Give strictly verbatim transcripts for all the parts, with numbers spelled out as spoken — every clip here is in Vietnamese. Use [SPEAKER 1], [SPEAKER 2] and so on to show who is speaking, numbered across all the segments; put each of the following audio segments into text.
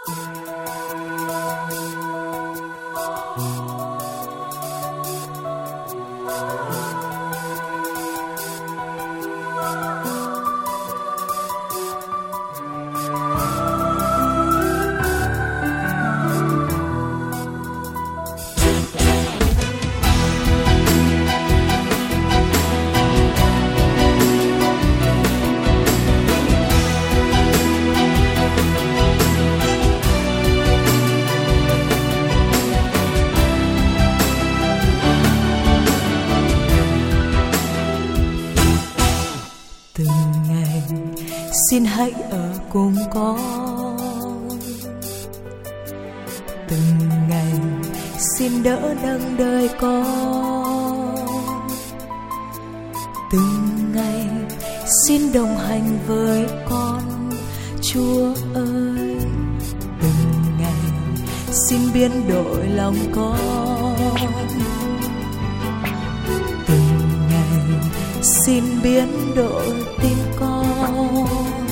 [SPEAKER 1] Xin hãy ở cùng con từng ngày, xin đỡ nâng đời con từng ngày, xin đồng hành với con. Chúa ơi, từng ngày xin biến đổi lòng con, từng ngày xin biến đổi tim con,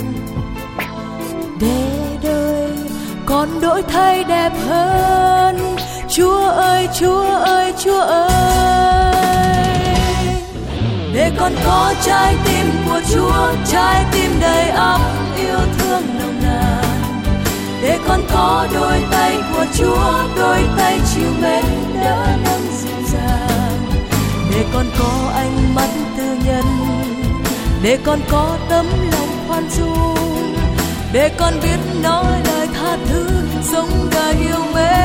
[SPEAKER 1] để đời con đổi thay đẹp hơn. Chúa ơi, Chúa ơi, Chúa ơi, để con có trái tim của Chúa, trái tim đầy ắp yêu thương nồng nàn. Để con có đôi tay của Chúa, đôi tay chiều mến đỡ nâng dịu dàng. Để con có ánh mắt tư nhân, để con có tấm lòng khoan dung, để con biết nói lời tha thứ, sống đời yêu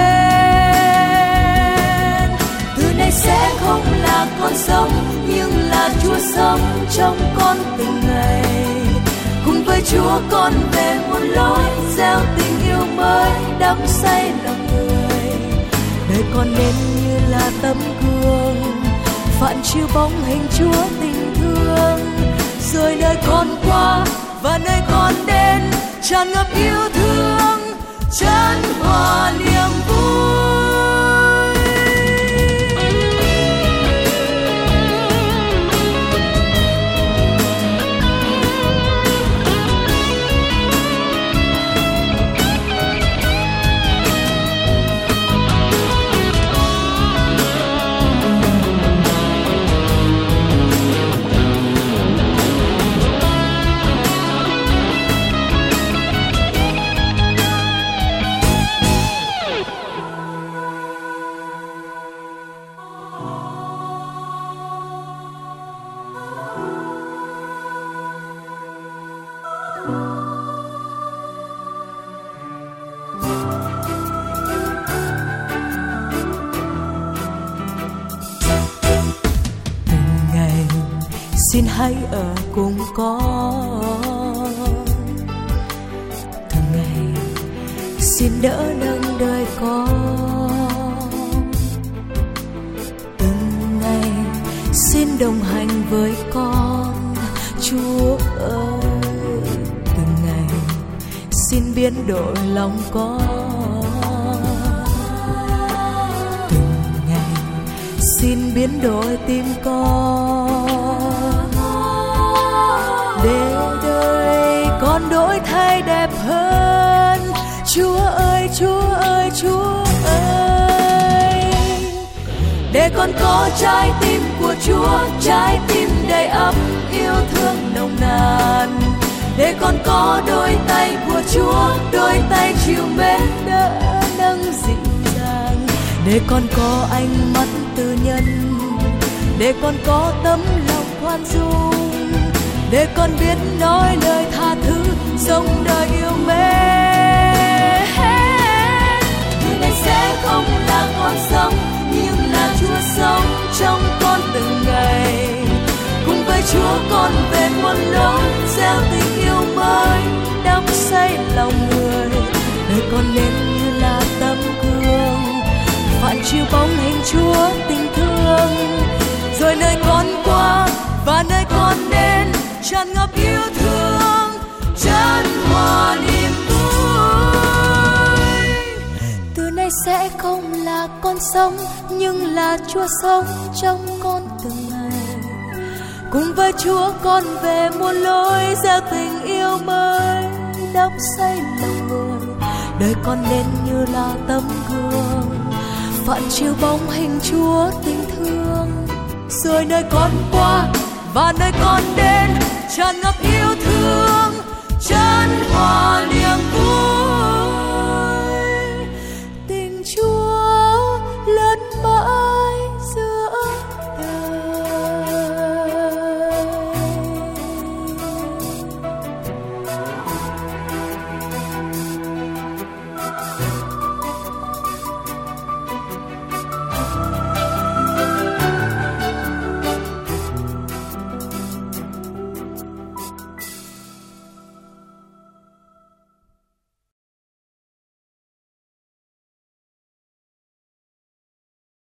[SPEAKER 1] mến. Từ nay sẽ không là con sống, nhưng là Chúa sống trong con từng ngày. Cùng với Chúa con về muôn lối, gieo tình yêu mới đắm say lòng người. Đời con nên như là tấm gương phản chiếu bóng hình Chúa tình thương. Rồi nơi con qua và nơi con đến, tràn ngập yêu thương, chan hòa niềm vui. Xin hãy ở cùng con từng ngày, xin đỡ nâng đời con từng ngày, xin đồng hành với con. Chúa ơi, từng ngày xin biến đổi lòng con, từng ngày xin biến đổi tim con, để đời con đổi thay đẹp hơn. Chúa ơi, Chúa ơi, Chúa ơi, để con có trái tim của Chúa, trái tim đầy ắp yêu thương nồng nàn. Để con có đôi tay của Chúa, đôi tay chiều mến đỡ nâng dịu dàng. Để con có ánh mắt tư nhân, để con có tấm lòng khoan dung, để con biết nói lời tha thứ, sống đời yêu mến. Từ nay sẽ không là con sống, nhưng là Chúa sống trong con từng ngày. Cùng với Chúa con về muôn lối, gieo tình yêu mới đắm say lòng người. Đời con nên như là tấm gương phản chiếu bóng hình Chúa tình thương. Rồi nơi con qua và nơi con đến, tràn ngập yêu thương, chan hòa niềm vui. Từ nay sẽ không là con sống, nhưng là Chúa sống trong con từng ngày. Cùng với Chúa con về muôn lối, gieo tình yêu mới đắm say lòng người. đời con nên như là tấm gương phản chiếu bóng hình Chúa tình thương. Rồi nơi con qua và nơi con đến tràn ngập yêu